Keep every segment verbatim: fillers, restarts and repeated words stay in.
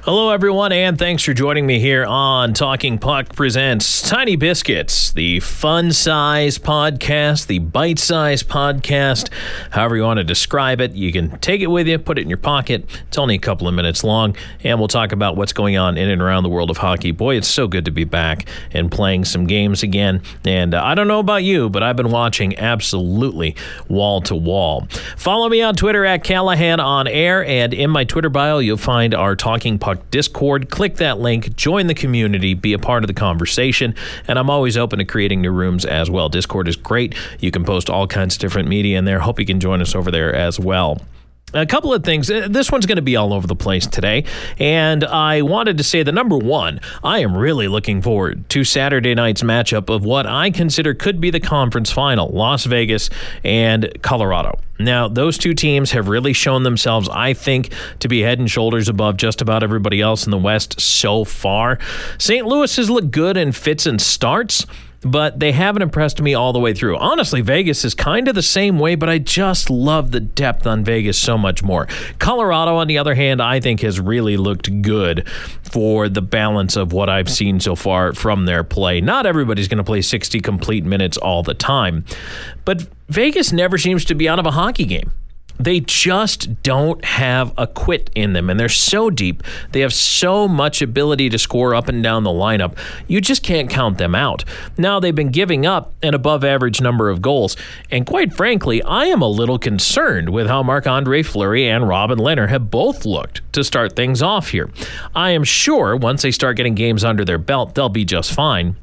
Hello, everyone, and thanks for joining me here on Talking Puck presents Tiny Biscuits, the fun-size podcast, the bite-size podcast, however you want to describe it. You can take it with you, put it in your pocket. It's only a couple of minutes long, and we'll talk about what's going on in and around the world of hockey. Boy, it's so good to be back and playing some games again, and uh, I don't know about you, but I've been watching absolutely wall-to-wall. Follow me on Twitter at Callahan on Air, and in my Twitter bio, you'll find our Talking Puck Discord. Click that link, join the community, be a part of the conversation, and I'm always open to creating new rooms as well. Discord is great. You can post all kinds of different media in there. Hope you can join us over there as well. A couple of things. This one's going to be all over the place today, and I wanted to say that, number one, I am really looking forward to Saturday night's matchup of what I consider could be the conference final, Las Vegas and Colorado. Now, those two teams have really shown themselves, I think, to be head and shoulders above just about everybody else in the West so far. Saint Louis has looked good in fits and starts, but they haven't impressed me all the way through. Honestly, Vegas is kind of the same way, but I just love the depth on Vegas so much more. Colorado, on the other hand, I think has really looked good for the balance of what I've seen so far from their play. Not everybody's going to play sixty complete minutes all the time, but Vegas never seems to be out of a hockey game. They just don't have a quit in them, and they're so deep. They have so much ability to score up and down the lineup. You just can't count them out. Now, they've been giving up an above-average number of goals, and quite frankly, I am a little concerned with how Marc-Andre Fleury and Robin Lehner have both looked to start things off here. I am sure once they start getting games under their belt, they'll be just fine.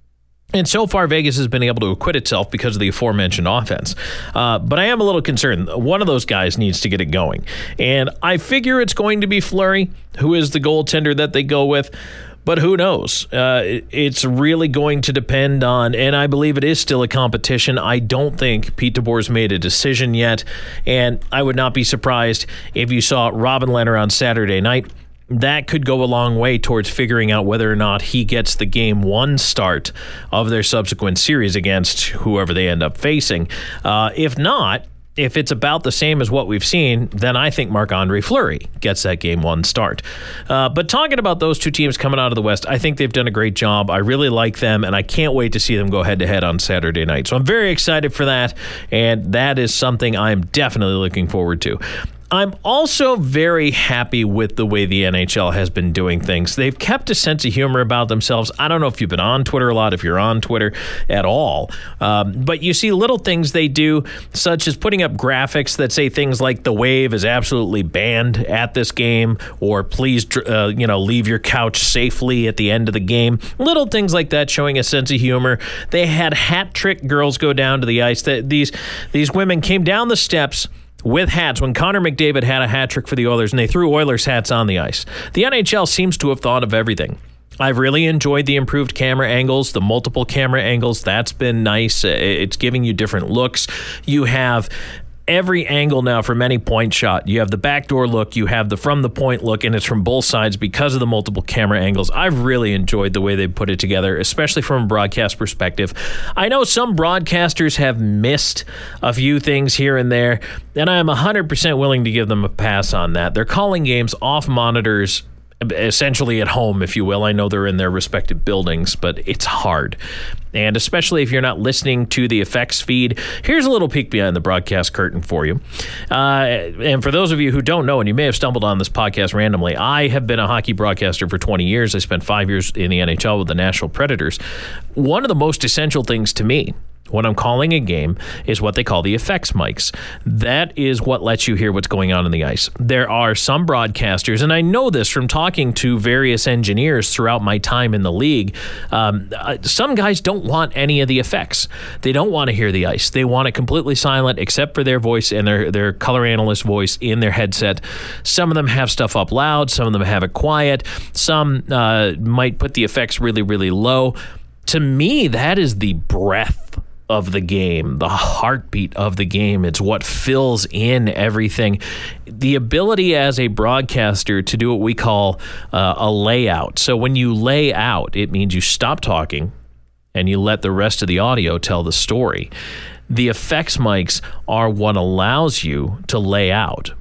And so far, Vegas has been able to acquit itself because of the aforementioned offense. Uh, but I am a little concerned. One of those guys needs to get it going. And I figure it's going to be Fleury, who is the goaltender that they go with. But who knows? Uh, it's really going to depend on, and I believe it is still a competition. I don't think Pete DeBoer's made a decision yet. And I would not be surprised if you saw Robin Lehner on Saturday night. That could go a long way towards figuring out whether or not he gets the game one start of their subsequent series against whoever they end up facing. Uh, if not, if it's about the same as what we've seen, then I think Marc-Andre Fleury gets that game one start. Uh, but talking about those two teams coming out of the West, I think they've done a great job. I really like them, and I can't wait to see them go head-to-head on Saturday night. So I'm very excited for that, and that is something I'm definitely looking forward to. I'm also very happy with the way the N H L has been doing things. They've kept a sense of humor about themselves. I don't know if you've been on Twitter a lot, if you're on Twitter at all, um, but you see little things they do, such as putting up graphics that say things like the wave is absolutely banned at this game, or please uh, you know, leave your couch safely at the end of the game. Little things like that showing a sense of humor. They had hat trick girls go down to the ice. These, these women came down the steps with hats when Connor McDavid had a hat trick for the Oilers, and they threw Oilers hats on the ice. The N H L seems to have thought of everything. I've really enjoyed the improved camera angles, the multiple camera angles. That's been nice. It's giving you different looks. You have every angle now from any point shot. You have the backdoor look, you have the from the point look, and it's from both sides because of the multiple camera angles. I've really enjoyed the way they put it together, especially from a broadcast perspective. I know some broadcasters have missed a few things here and there, and I am one hundred percent willing to give them a pass on that. They're calling games off monitors, essentially at home, if you will. I know they're in their respective buildings, but it's hard. And especially if you're not listening to the effects feed. Here's a little peek behind the broadcast curtain for you. Uh, and for those of you who don't know, and you may have stumbled on this podcast randomly, I have been a hockey broadcaster for twenty years. I spent five years in the N H L with the Nashville Predators. One of the most essential things to me when I'm calling a game is what they call the effects mics. That is what lets you hear what's going on in the ice. There are some broadcasters, and I know this from talking to various engineers throughout my time in the league, um, uh, some guys don't want any of the effects. They don't want to hear the ice. They want it completely silent except for their voice and their, their color analyst voice in their headset. Some of them have stuff up loud. Some of them have it quiet. Some uh, might put the effects really, really low. To me, that is the breath of the game, the heartbeat of the game. It's what fills in everything. The ability as a broadcaster to do what we call uh, a layout. So when you lay out, it means you stop talking and you let the rest of the audio tell the story. The effects mics are what allows you to lay out.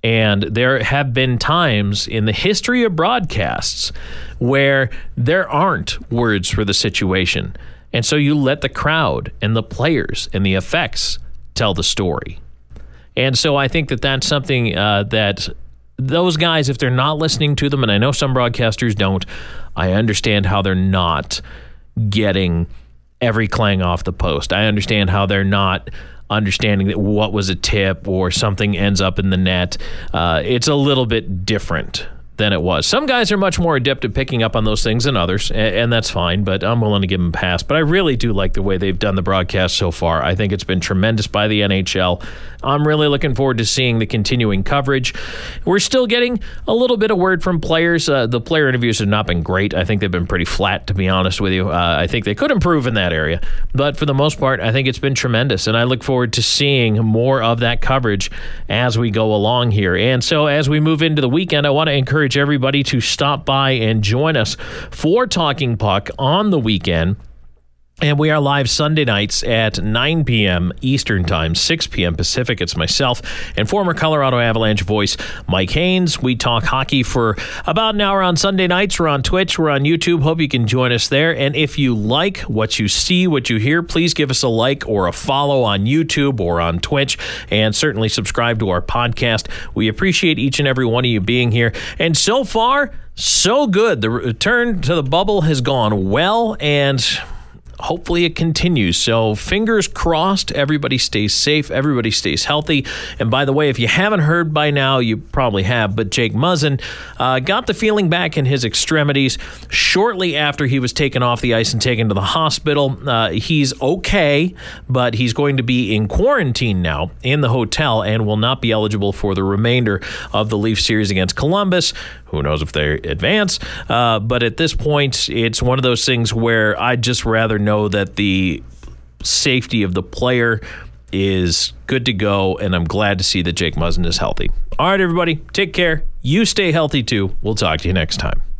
And there have been times in the history of broadcasts where there aren't words for the situation. And so you let the crowd and the players and the effects tell the story. And so I think that that's something uh, that those guys, if they're not listening to them, and I know some broadcasters don't, I understand how they're not getting every clang off the post. I understand how they're not understanding that what was a tip or something ends up in the net. Uh, it's a little bit different than it was. Some guys are much more adept at picking up on those things than others, and, and that's fine, but I'm willing to give them a pass. But I really do like the way they've done the broadcast so far. I think it's been tremendous by the N H L. I'm really looking forward to seeing the continuing coverage. We're still getting a little bit of word from players. Uh, the player interviews have not been great. I think they've been pretty flat, to be honest with you. Uh, I think they could improve in that area. But for the most part, I think it's been tremendous, and I look forward to seeing more of that coverage as we go along here. And so as we move into the weekend, I want to encourage everybody to stop by and join us for Talking Puck on the weekend. And we are live Sunday nights at nine p.m. Eastern Time, six p.m. Pacific. It's myself and former Colorado Avalanche voice Mike Haynes. We talk hockey for about an hour on Sunday nights. We're on Twitch. We're on YouTube. Hope you can join us there. And if you like what you see, what you hear, please give us a like or a follow on YouTube or on Twitch. And certainly subscribe to our podcast. We appreciate each and every one of you being here. And so far, so good. The return to the bubble has gone well, and hopefully it continues. So fingers crossed, everybody stays safe, everybody stays healthy. And by the way, if you haven't heard by now, you probably have, but Jake Muzzin uh, got the feeling back in his extremities shortly after he was taken off the ice and taken to the hospital. Uh, he's okay, but he's going to be in quarantine now in the hotel and will not be eligible for the remainder of the Leaf series against Columbus. Who knows if they advance? Uh, but at this point, it's one of those things where I'd just rather know that the safety of the player is good to go, and I'm glad to see that Jake Muzzin is healthy. All right, everybody, take care. You stay healthy, too. We'll talk to you next time.